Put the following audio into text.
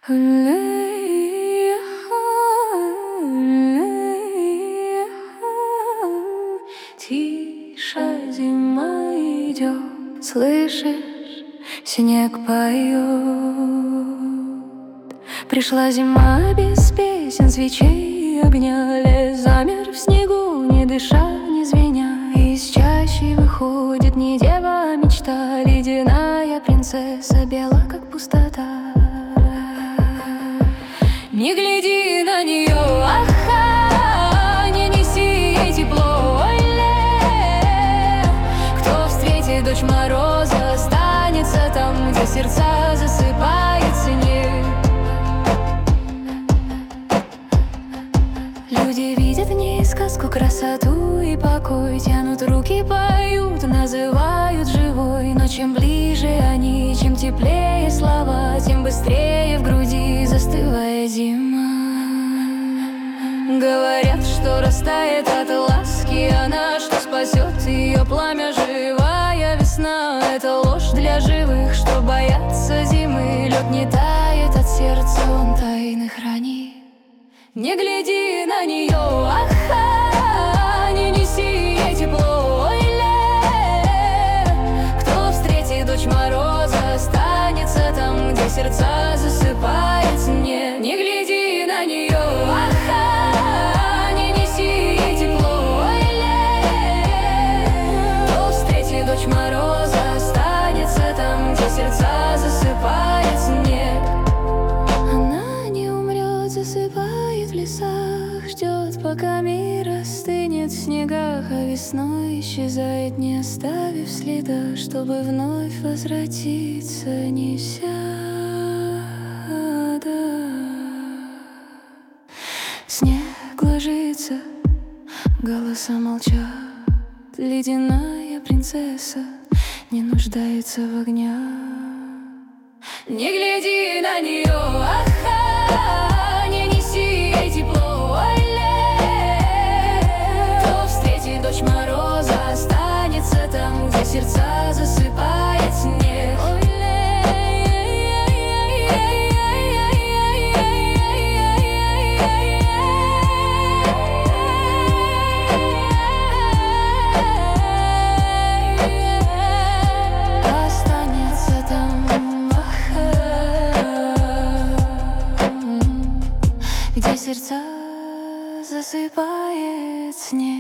Тише зима идет, слышишь, снег поет. Пришла зима без песен, свечей, огня. Лес замер в снегу, не дыша, не звеня. Из чащи выходит не дева, а мечта. Ледяная принцесса, бела, как пустота. Не гляди на нее, аха, не неси ей тепло, оле. Кто встретит дочь мороза, останется там, где сердца засыпает снег. Люди видят в ней сказку, красоту и покой. Тянут руки, поют, называют живой. Но чем ближе они, чем теплее слова, тем быстрее в груди застывает зима. Говорят, что растает от ласки она, что спасет ее пламя живая весна. Это ложь для живых, что боятся зимы. Лед не тает от сердца, он тайны хранит. Не гляди на нее, аха, не неси ей тепло, оле. Кто встретит дочь мороза, останется там, где сердца засыпает снег. Не гляди на нее, аха, не неси ей тепло, оле. Кто встретит дочь мороза, останется там, где сердца засыпает снег. Она не умрет, засыпает в лесах, ждет, пока мир остынет в снегах, а весной исчезает, не оставив следа, чтобы вновь возвратиться, неся снег ложится, голоса молчат. Ледяная принцесса не нуждается в огнях. Не гляди на нее, аха, не неси ей тепло, оле. Кто встретит дочь мороза, останется там, где сердца засыпает снег. Останется там, где сердца засыпает снег.